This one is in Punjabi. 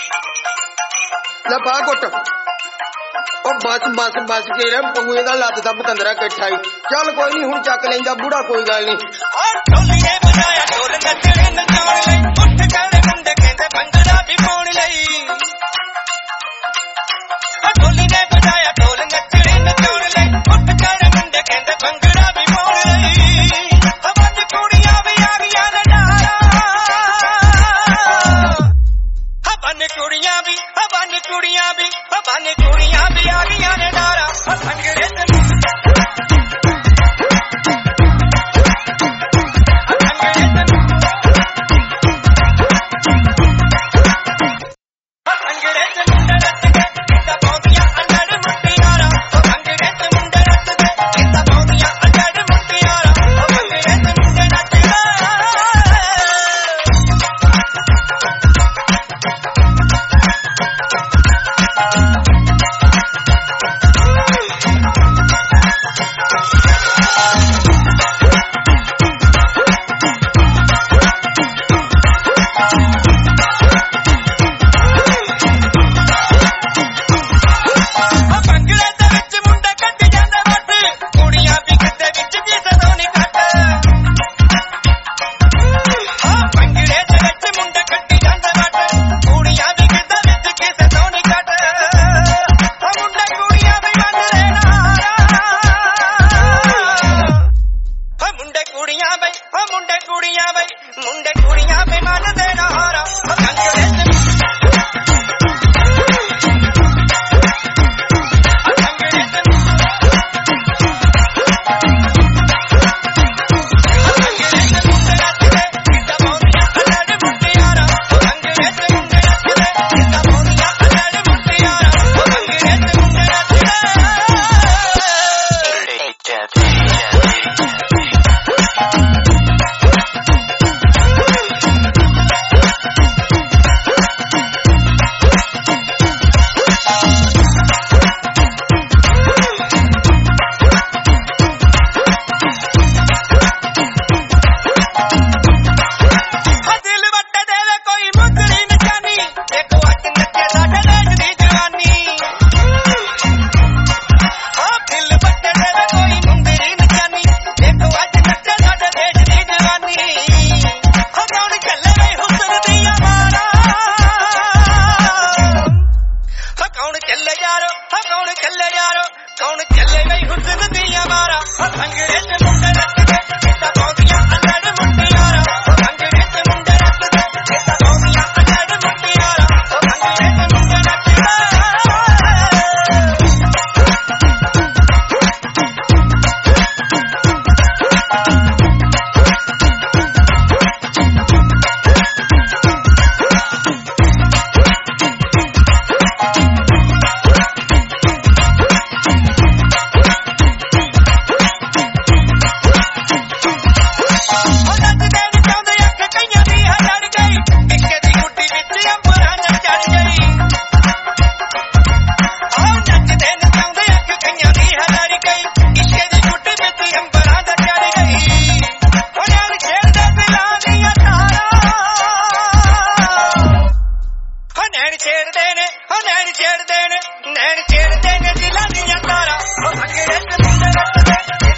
ਲੈ ਪਾ ਕੁੱਟ ਉਹ ਬਸ ਕੇ ਰ ਪੰਗੂਏ ਦਾ ਲੱਤ ਦਾ ਪਤੰਦਰਾ ਇਕੱਠਾ ਹੀ ਚੱਲ ਕੋਈ ਨਹੀਂ ਹੁਣ ਚੱਕ ਲੈਂਦਾ ਬੁੜਾ ਕੋਈ ਗੱਲ ਨਹੀਂ ਢੋਲੀ ਨੇ ਵਜਾਇਆ ਢੋਲ ਨੱਚਣੇ ਨਚਾਉਣ ਲਈ ਉੱਠ ਗਏ ਮੁੰਡੇ ਕਹਿੰਦੇ ਭੰਗੜਾ ਵੀ ਪਾਉਣ ਲਈ ਢੋਲੀ ਨੇ ਵਜਾਇਆ ਢੋਲ ਨੱਚਣੇ ਨਚਾਉਣ ਲਈ ਉੱਠ ਗਏ ਮੁੰਡੇ ਕਹਿੰਦੇ ਭੰਗੜਾ ਵੀ ਪਾਉਣ ਲਈ ਪੰਜ ਕੁੜੀਆਂ ਵੀ ਆ ਗਈਆਂ ਨਜ਼ਾਰਾ ਹਵਨ ਕੁੜੀਆਂ ਵੀ ਆ ਗਈਆਂ ਨਜ਼ਾਰਾ ਭੰਗੜੇ ਤੇ ਨੈਣ ਛੇੜਦੇ ਨੇ ਦਿਲਾਂ ਦੀਆਂ ਤਾਰਾਂ ਭੰਗੜੇ ਤੇ ਮੁੰਡੇ